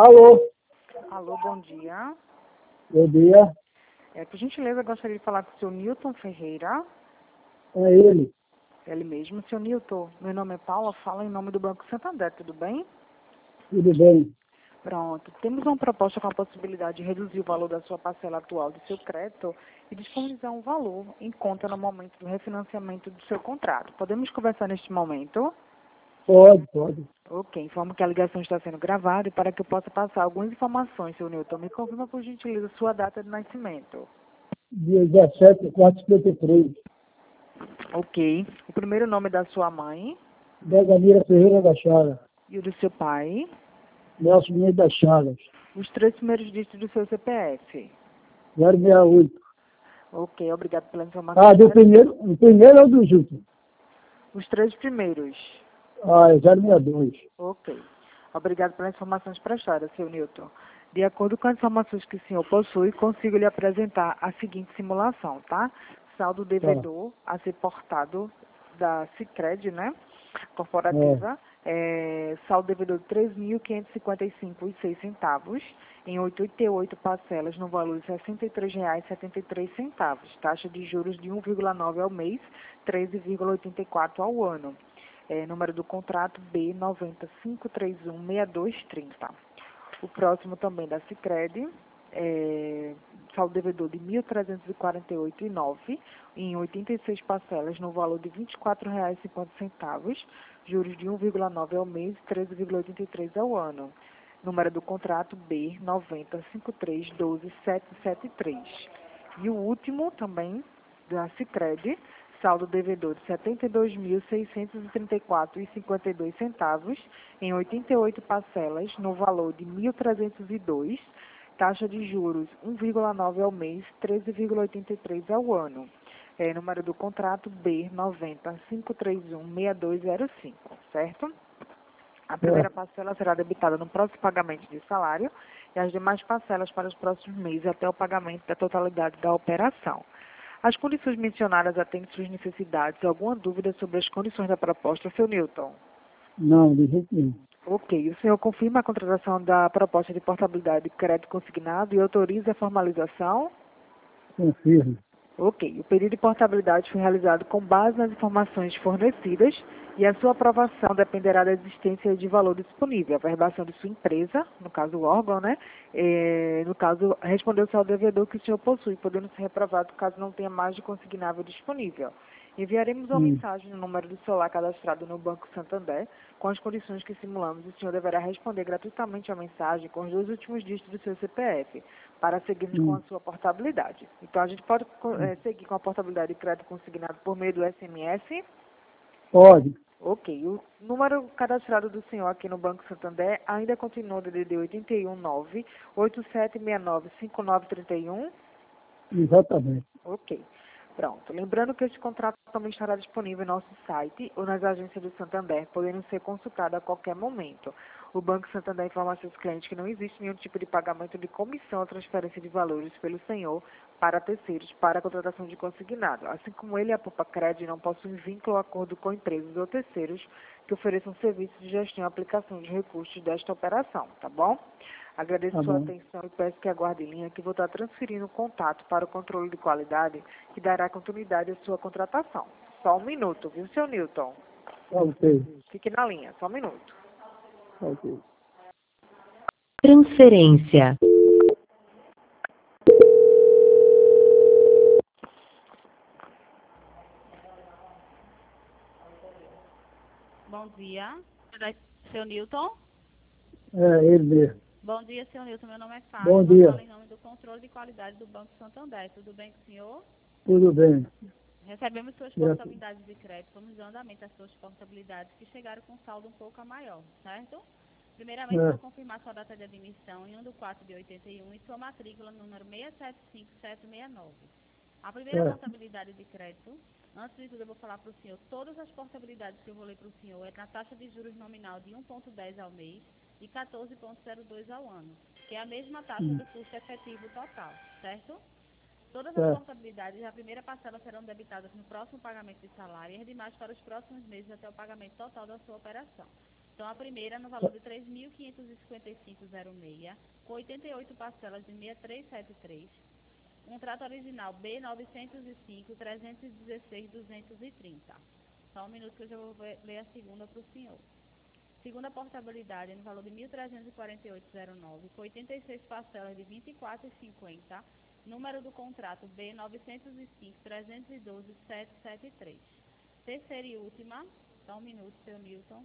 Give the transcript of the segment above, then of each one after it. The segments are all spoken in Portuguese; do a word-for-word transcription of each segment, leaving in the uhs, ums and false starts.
Alô, Alô, bom dia. bom dia. É, por gentileza, gostaria de falar com o senhor Newton Ferreira. É ele. Ele mesmo. Senhor Newton, meu nome é Paula, falo em nome do Banco Santander, tudo bem? Tudo bem? Pronto. Temos uma proposta com a possibilidade de reduzir o valor da sua parcela atual do seu crédito e disponibilizar um valor em conta no momento do refinanciamento do seu contrato. Podemos conversar neste momento? Pode, pode. Ok, informo que a ligação está sendo gravada e para que eu possa passar algumas informações, senhor Newton, me confirma por gentileza sua data de nascimento. Dia dezessete de quatro de cinquenta e três. Ok. O primeiro nome da sua mãe Deganira Ferreira da Chaga. e o do seu pai. Nelson Menezes das Chagas. Os três primeiros dígitos do seu C P F. zero seis oito. Ok, obrigado pela informação. Ah, do primeiro, o primeiro é o do último. Os três primeiros. Ah, é zero seis dois. Ok. Obrigado pelas informações prestadas, seu Newton. De acordo com as informações que o senhor possui, consigo lhe apresentar a seguinte simulação, tá? Saldo devedor a ser portado da Sicredi, né? Corporativa. É, saldo devedor de três mil quinhentos e cinquenta e cinco reais e seis centavos em oitenta e oito parcelas no valor de sessenta e três reais e setenta e três centavos. Taxa de juros de um vírgula nove ao mês, treze vírgula oitenta e quatro ao ano. É, número do contrato B nove zero cinco três um seis dois três zero. O próximo também da Sicredi, é, saldo devedor de mil trezentos e quarenta e oito reais e nove centavos em oitenta e seis parcelas no valor de vinte e quatro reais e cinquenta centavos, juros de um vírgula nove ao mês, treze vírgula oitenta e três ao ano. Número do contrato B nove zero cinco três um dois sete sete três. E o último também da Sicredi, saldo devedor de setenta e dois mil seiscentos e trinta e quatro reais e cinquenta e dois centavos em oitenta e oito parcelas no valor de mil trezentos e dois, taxa de juros um vírgula nove ao mês, treze vírgula oitenta e três ao ano. É, número do contrato B nove zero cinco três um seis dois zero cinco, certo? A primeira parcela será debitada no próximo pagamento de salário e as demais parcelas para os próximos meses até o pagamento da totalidade da operação. As condições mencionadas atendem suas necessidades. Alguma dúvida sobre as condições da proposta, seu Newton? Não, de jeito nenhum. Ok. O senhor confirma a contratação da proposta de portabilidade de crédito consignado e autoriza a formalização? Confirmo. Ok. O pedido de portabilidade foi realizado com base nas informações fornecidas e a sua aprovação dependerá da existência de valor disponível. A verbação de sua empresa, no caso o órgão, né? É, no caso, respondeu-se ao devedor que o senhor possui, podendo ser reprovado caso não tenha mais de consignável disponível. Enviaremos uma Hum. mensagem no número do celular cadastrado no Banco Santander com as condições que simulamos. O senhor deverá responder gratuitamente a mensagem com os dois últimos dígitos do seu C P F para seguirmos com Hum. a sua portabilidade. Então, a gente pode é, seguir com a portabilidade de crédito consignado por meio do S M S? Pode. Ok. O número cadastrado do senhor aqui no Banco Santander ainda continua o D D D oito um nove, oito sete seis nove, cinco nove três um? Exatamente. Ok. Pronto. Lembrando que este contrato também estará disponível em nosso site ou nas agências do Santander, podendo ser consultado a qualquer momento. O Banco Santander informa a seus clientes que não existe nenhum tipo de pagamento de comissão ou transferência de valores pelo senhor para terceiros para a contratação de consignado. Assim como ele e a Poupa Cred não possuem vínculo ou acordo com empresas ou terceiros que ofereçam serviços de gestão e aplicação de recursos desta operação, tá bom? Agradeço Tá sua bom. atenção e peço que aguarde em linha que vou estar transferindo o contato para o controle de qualidade que dará continuidade à sua contratação. Só um minuto, viu, seu Newton? Tá ok. Fique na linha, só um minuto. Tá ok. Transferência. Bom dia, seu Newton. É ele mesmo. Bom dia, seu Newton. Meu nome é Bom Fátima. dia. Falo em nome do controle de qualidade do Banco Santander. Tudo bem com o senhor? Tudo bem. Recebemos suas Graças. portabilidades de crédito. Vamos dando andamento às suas portabilidades que chegaram com saldo um pouco a maior, certo? Primeiramente, É. vou confirmar sua data de admissão em um do quatro de oitenta e um e sua matrícula número seis sete cinco sete seis nove. A primeira É. portabilidade de crédito, antes de tudo eu vou falar para o senhor, todas as portabilidades que eu vou ler para o senhor é na taxa de juros nominal de um vírgula dez ao mês e quatorze vírgula zero dois ao ano, que é a mesma taxa Hum. do custo efetivo total, certo? Todas as É. portabilidades, a primeira parcela serão debitadas no próximo pagamento de salário e as demais para os próximos meses até o pagamento total da sua operação. Então, a primeira no valor de três mil quinhentos e cinquenta e cinco reais e seis, com oitenta e oito parcelas de seis mil trezentos e setenta e três. Contrato original B novecentos e cinco, trezentos e dezesseis, duzentos e trinta. Só um minuto que eu já vou ler a segunda para o senhor. Segunda portabilidade no valor de mil trezentos e quarenta e oito reais e nove, com oitenta e seis parcelas de vinte e quatro reais e cinquenta. Número do contrato B novecentos e cinco, trezentos e doze, setecentos e setenta e três. Terceira e última, só um minuto, seu Newton.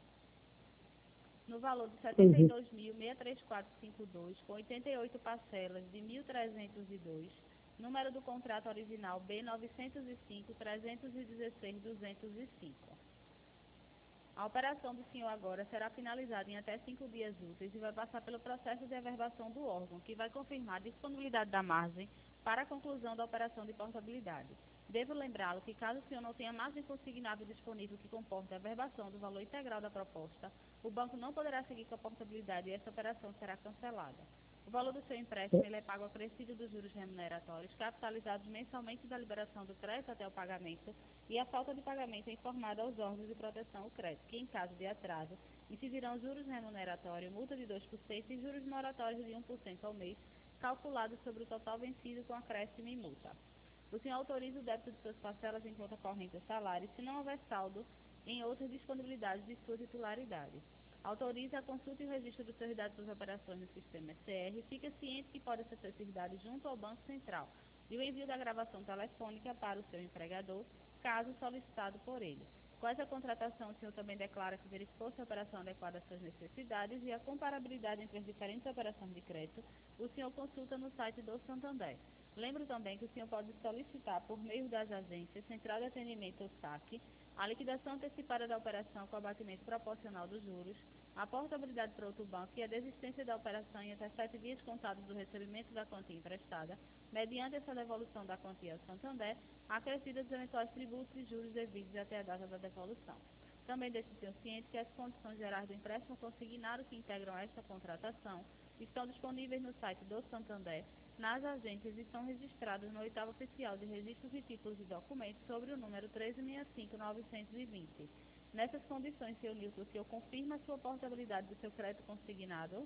No valor de setenta e dois mil, seiscentos e trinta e quatro reais e cinquenta e dois, com oitenta e oito parcelas de mil trezentos e dois. Número do contrato original B novecentos e cinco, trezentos e dezesseis, duzentos e cinco. A operação do senhor agora será finalizada em até cinco dias úteis e vai passar pelo processo de averbação do órgão, que vai confirmar a disponibilidade da margem para a conclusão da operação de portabilidade. Devo lembrá-lo que, caso o senhor não tenha margem consignável disponível que comporte a averbação do valor integral da proposta, o banco não poderá seguir com a portabilidade e essa operação será cancelada. O valor do seu empréstimo ele é pago acrescido dos juros remuneratórios, capitalizados mensalmente da liberação do crédito até o pagamento, e a falta de pagamento é informada aos órgãos de proteção ao crédito, que, em caso de atraso, incidirão juros remuneratórios, multa de dois por cento e juros moratórios de um por cento ao mês, calculados sobre o total vencido com acréscimo e multa. O senhor autoriza o débito de suas parcelas em conta corrente ou salário, se não houver saldo em outras disponibilidades de sua titularidade. Autoriza a consulta e o registro dos seus dados das operações no sistema S C R. Fica ciente que pode ser certificado junto ao Banco Central e o envio da gravação telefônica para o seu empregador, caso solicitado por ele. Com essa contratação, o senhor também declara que verificou se a operação adequada às suas necessidades e a comparabilidade entre as diferentes operações de crédito, o senhor consulta no site do Santander. Lembro também que o senhor pode solicitar, por meio das agências, Central de Atendimento ou saque, a liquidação antecipada da operação com abatimento proporcional dos juros, a portabilidade para outro banco e a desistência da operação em até sete dias contados do recebimento da quantia emprestada, mediante essa devolução da quantia ao Santander, acrescida dos eventuais tributos e juros devidos até a data da devolução. Também deixe o senhor ciente que as condições gerais do empréstimo consignado que integram esta contratação estão disponíveis no site do Santander, nas agências e são registradas no oitavo oficial de registros de títulos e documentos sobre o número treze sessenta e cinco, novecentos e vinte. Nessas condições, senhor Nilton, o senhor confirma a sua portabilidade do seu crédito consignado?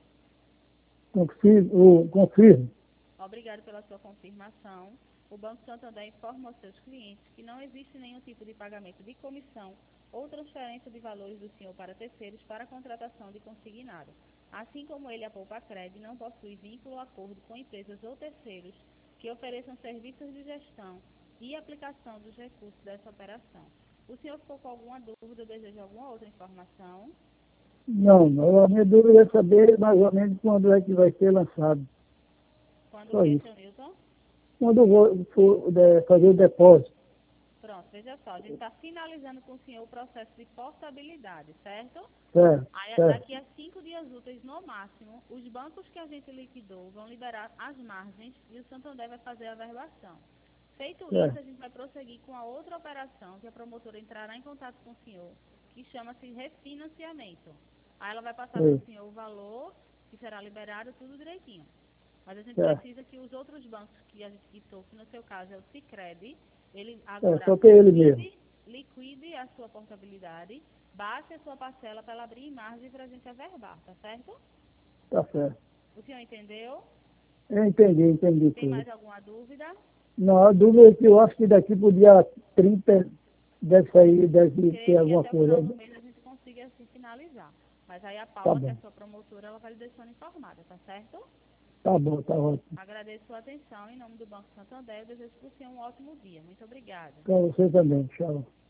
Confirmo. Confirmo. Obrigado pela sua confirmação. O Banco Santander informa aos seus clientes que não existe nenhum tipo de pagamento de comissão ou transferência de valores do senhor para terceiros para a contratação de consignado. Assim como ele, a Poupa Cred, não possui vínculo ou acordo com empresas ou terceiros que ofereçam serviços de gestão e aplicação dos recursos dessa operação. O senhor ficou com alguma dúvida ou deseja alguma outra informação? Não, não, a minha dúvida é saber mais ou menos quando é que vai ser lançado. Quando Só o que, isso. senhor Nilton? Quando eu vou for, de, fazer o depósito. Pronto, veja só, a gente está finalizando com o senhor o processo de portabilidade, certo? Certo, Aí, certo. daqui a cinco dias úteis, no máximo, os bancos que a gente liquidou vão liberar as margens e o Santander vai fazer a averbação. Feito certo. isso, a gente vai prosseguir com a outra operação, que a promotora entrará em contato com o senhor, que chama-se refinanciamento. Aí ela vai passar para Sim. o senhor o valor que será liberado, tudo direitinho. Mas a gente Certo. precisa que os outros bancos que a gente quitou, que no seu caso é o Sicredi, ele É, agora só que é ele liquide, mesmo. liquide a sua portabilidade, baixe a sua parcela para ela abrir em margem para a gente averbar, tá certo? Tá certo. O senhor entendeu? Eu entendi, entendi Tem tudo. mais alguma dúvida? Não, a dúvida é que eu acho que daqui pro dia trinta deve sair, deve ter Creio que alguma até o final coisa. do mês a gente consiga assim finalizar. Mas aí a Tá Paula, que é a bom. sua promotora, ela vai lhe deixando informada, tá certo? Tá bom, tá ótimo. Agradeço sua atenção em nome do Banco Santander. Eu desejo para o senhor um ótimo dia. Muito obrigada. Para você também. Tchau.